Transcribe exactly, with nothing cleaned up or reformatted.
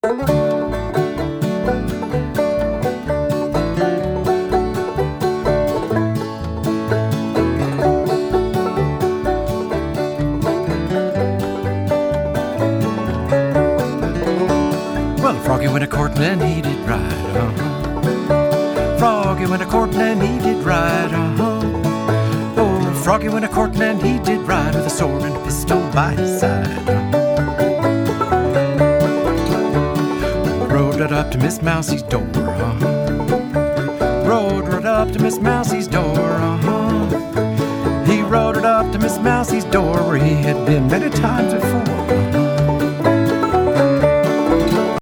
Well, Froggy went a-courtin' and he did right, uh-huh. Froggy went a-courtin' and he did right, uh-huh. Oh, Froggy went a-courtin' and he did right, with a sword and a pistol by his side, uh-huh. Rode right up to Miss Mousie's door, uh-huh. Rode right up to Miss Mousie's door, uh-huh. He rode right up to Miss Mousie's door, where he had been many times before.